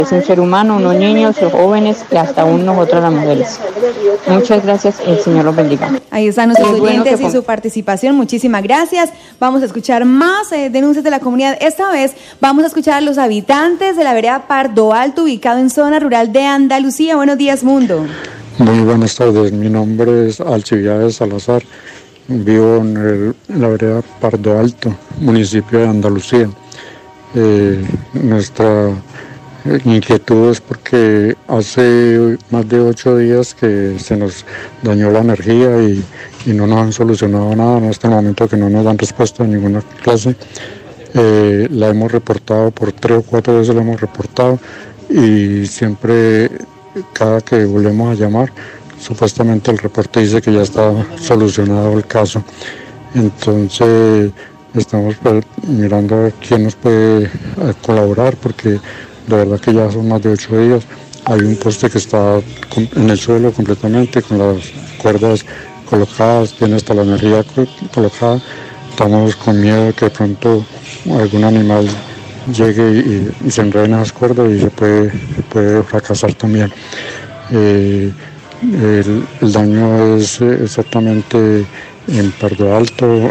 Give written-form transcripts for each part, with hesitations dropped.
Es un ser humano, unos niños, los jóvenes y hasta aún nosotras las mujeres. Muchas gracias y el Señor los bendiga. Ahí están nuestros oyentes y su participación. Muchísimas gracias. Vamos a escuchar más denuncias de la comunidad. Esta vez vamos a escuchar a los habitantes de la vereda Pardo Alto, ubicado en zona rural de Andalucía. Buenos días, Mundo. Muy buenas tardes. Mi nombre es Alcibiades Salazar. Vivo en la vereda Pardo Alto, municipio de Andalucía. Nuestra inquietud es porque hace más de 8 días que se nos dañó la energía y no nos han solucionado nada en este momento, que no nos dan respuesta de ninguna clase. La hemos reportado por 3 o 4 veces, la hemos reportado y siempre, cada que volvemos a llamar, supuestamente el reporte dice que ya está solucionado el caso. Entonces estamos mirando a ver quién nos puede colaborar, porque de verdad que ya son más de 8 días. Hay un poste que está en el suelo completamente, con las cuerdas colocadas, tiene hasta la energía colocada. Estamos con miedo de que de pronto algún animal llegue y se enrede en esas cuerdas y se puede fracasar también. El daño es exactamente en Pardo Alto.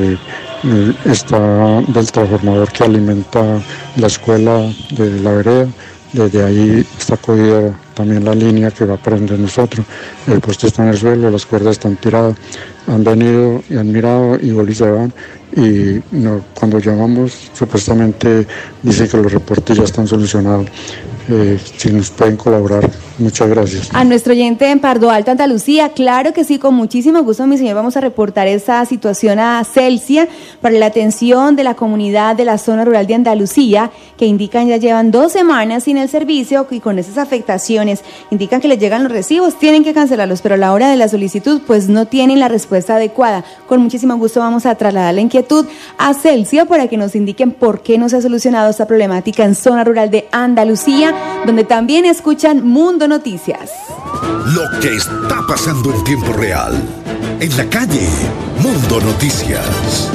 Está del transformador que alimenta la escuela de la vereda. Desde ahí está cogida también la línea que va a prender nosotros. El poste está en el suelo, las cuerdas están tiradas. Han venido y han mirado y se van. Y cuando llamamos, supuestamente dice que los reportes ya están solucionados. Si nos pueden colaborar, muchas gracias. A nuestro oyente en Pardo Alto, Andalucía, claro que sí, con muchísimo gusto, mi señor, vamos a reportar esta situación a Celsia para la atención de la comunidad de la zona rural de Andalucía, que indican ya llevan 2 semanas sin el servicio y con esas afectaciones indican que les llegan los recibos, tienen que cancelarlos, pero a la hora de la solicitud pues no tienen la respuesta adecuada. Con muchísimo gusto vamos a trasladar la inquietud a Celsia para que nos indiquen por qué no se ha solucionado esta problemática en zona rural de Andalucía, donde también escuchan Mundo Noticias. Lo que está pasando en tiempo real. En la calle, Mundo Noticias.